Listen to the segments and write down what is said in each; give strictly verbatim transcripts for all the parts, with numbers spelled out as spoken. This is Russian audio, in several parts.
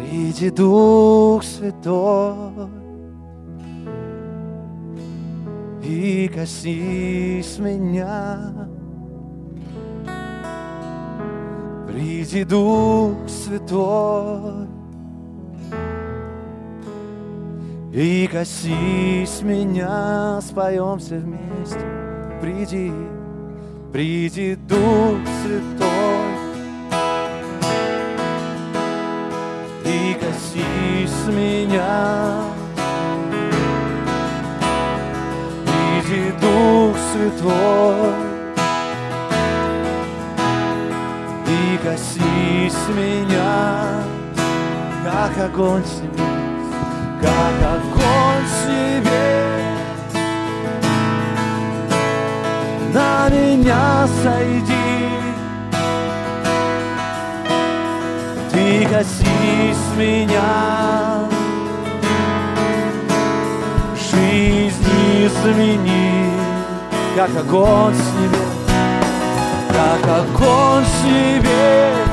Приди, Дух Святой, и коснись меня. Приди, Дух Святой, и коснись меня. Споем все вместе. Приди, приди, Дух Святой, и коснись меня. Приди, Дух Святой, и коснись меня, как огонь с небес, как огонь с небес, на меня сойди. Ты коснись меня, жизнь измени, как огонь с небес, как огонь с небес,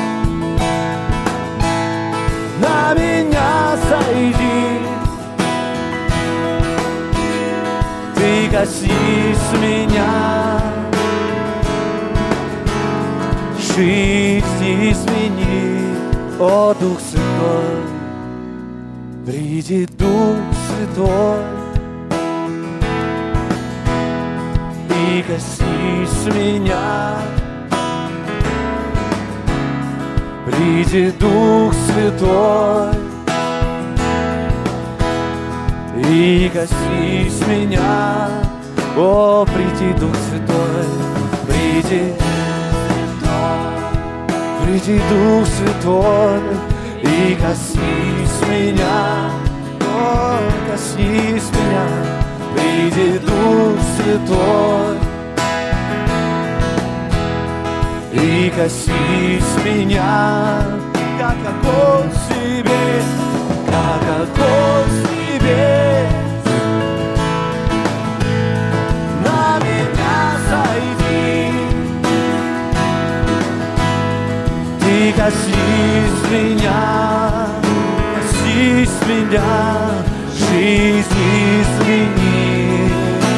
на меня сойди. Ты коснись меня, жизнь измени. О, Дух Святой, приди, Дух Святой, и коснись меня. Приди, Дух Святой, и коснись меня. О, приди, Дух Святой, приди, приди, Дух Святой, и коснись меня. О, коснись меня. Приди, Дух Святой, и коснись меня, как огонь с небес, как огонь с небес, на меня сойди. Ты коснись меня, коснись меня, жизнь измени,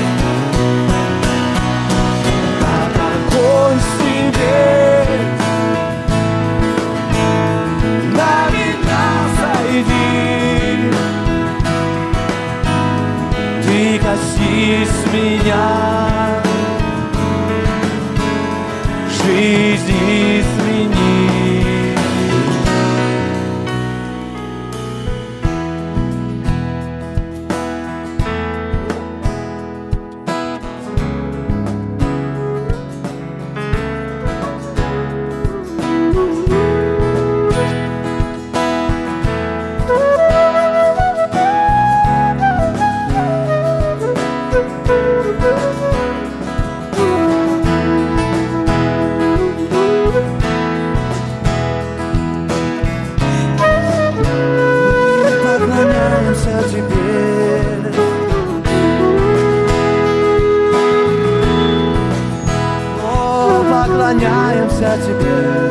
как огонь с небес, на меня сойди. Ты коснись меня, жизнь измени. Поклоняемся тебе.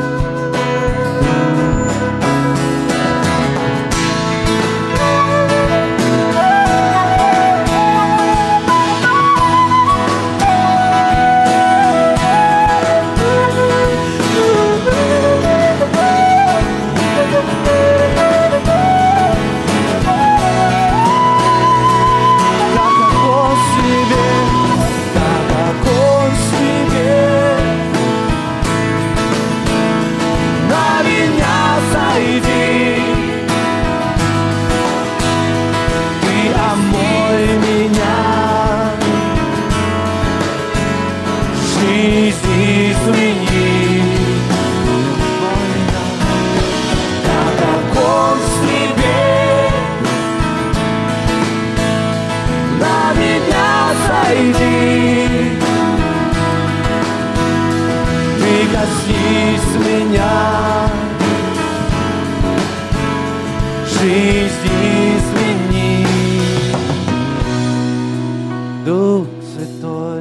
Коснись меня, жизнь измени. Дух Святой,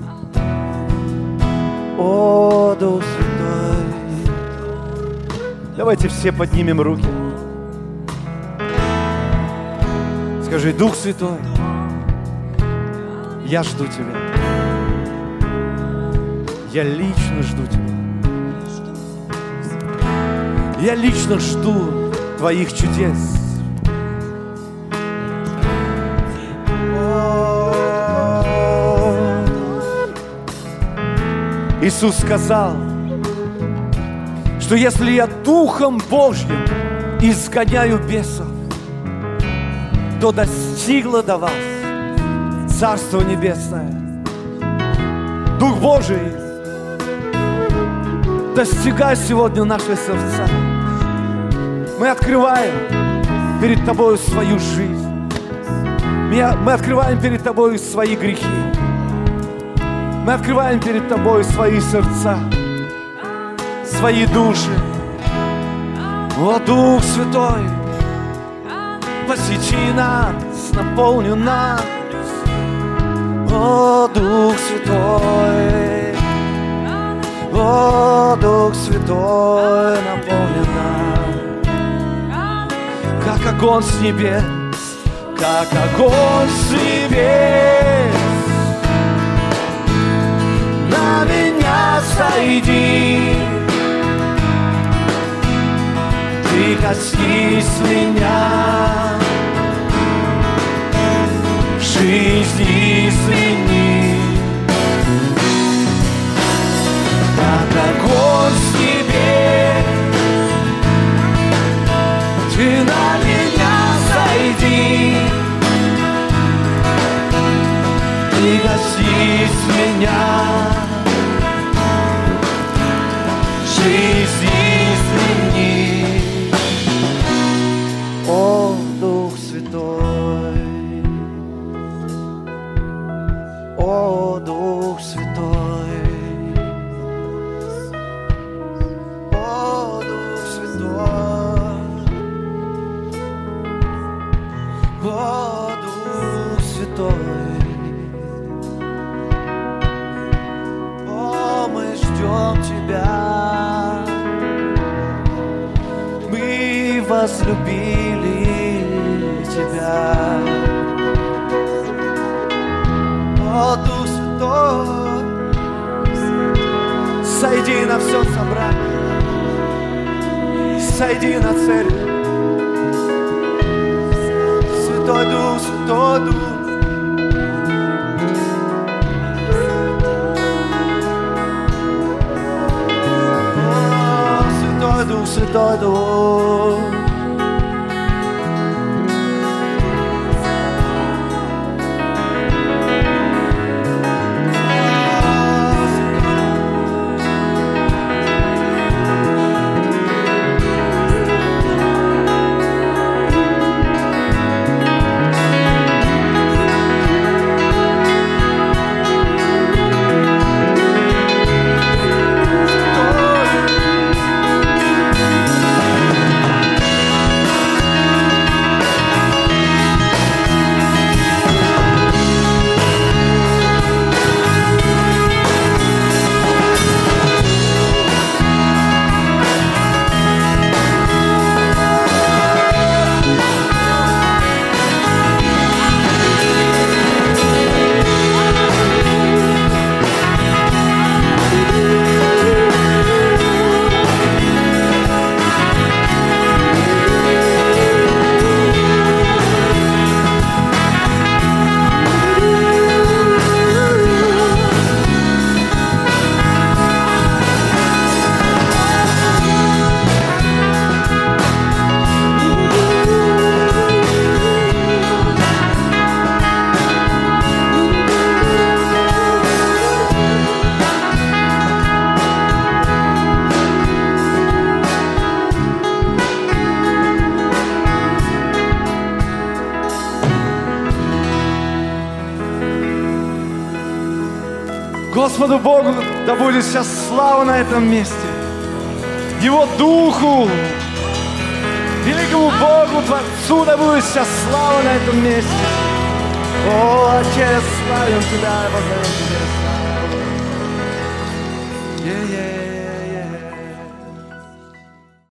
о, Дух Святой, Давайте все поднимем руки. Скажи: Дух Святой, я жду Тебя. Я лично жду Тебя. Я лично жду Твоих чудес. Иисус сказал, что если я Духом Божьим изгоняю бесов, то достигло до вас Царство Небесное. Дух Божий, достигай сегодня наши сердца. Мы открываем перед Тобою свою жизнь. Мы открываем перед Тобою свои грехи. Мы открываем перед Тобой свои сердца, свои души. О, Дух Святой, посети нас, наполни нас. О, Дух Святой, о, Дух Святой, наполни нас. Как огонь с небес, как огонь с небес, на меня сойди. Ты коснись меня, жизни измени. Как огонь с небес, ты на меня сойди. Ты коснись меня, жизнь измени. О, Дух Святой, о, Дух Святой, о, Дух Святой, о, Дух Святой. О, мы ждем Тебя, мы возлюбили Тебя. О, Дух Святой, сойди на все собрание, сойди на церковь. Святой Дух, Святой Дух. О, Святой Дух, Святой Дух. Господу Богу да будет сейчас слава на этом месте. Его Духу, великому Богу, Творцу да будет сейчас слава на этом месте. О, Отец, славим Тебя, воздаем Тебе славу. Yeah, yeah.